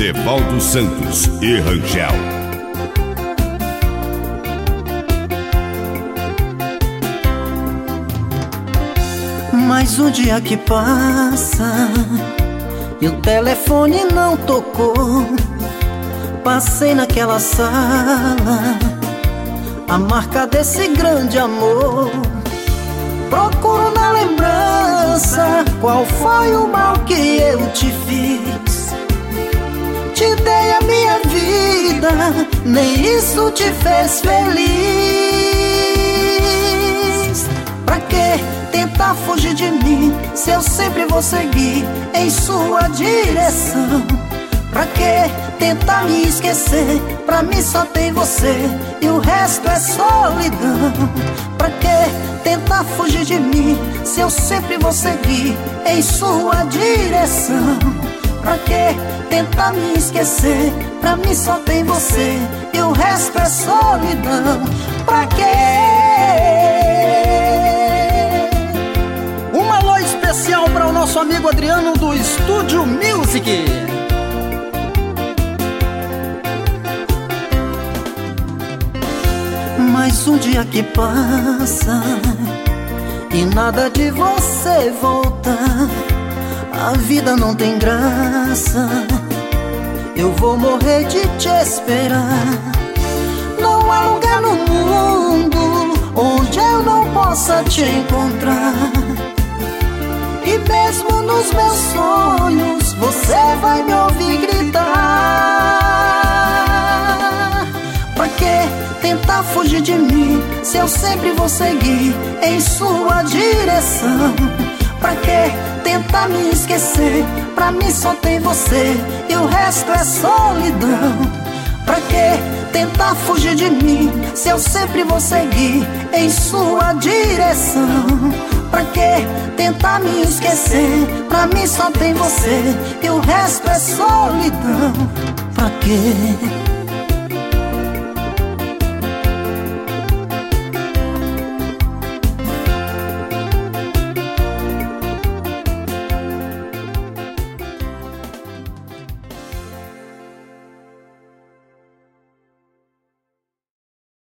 Devaldo Santos e Rangel. Mais um dia que passa e o telefone não tocou. Passei naquela sala, a marca desse grande amor. Procuro na lembrança qual foi o mal que eu te fiz. Te dei a minha vida, nem isso te fez feliz. Pra que tentar fugir de mim se eu sempre vou seguir em sua direção? Pra que tentar me esquecer? Pra mim só tem você e o resto é solidão. Pra que tentar fugir de mim se eu sempre vou seguir em sua direção? Pra que tentar me esquecer? Pra mim só tem você e o resto é solidão. Pra que? Um alô especial para o nosso amigo Adriano do Estúdio Music. Mais um dia que passa e nada de você volta. A vida não tem graça, eu vou morrer de te esperar. Não há lugar no mundo onde eu não possa te encontrar. E mesmo nos meus sonhos você vai me ouvir gritar. Pra que tentar fugir de mim se eu sempre vou seguir em sua direção? Pra que tentar me esquecer? Pra mim só tem você e o resto é solidão. Pra que tentar fugir de mim se eu sempre vou seguir em sua direção? Pra que tentar me esquecer? Pra mim só tem você e o resto é solidão. Pra que?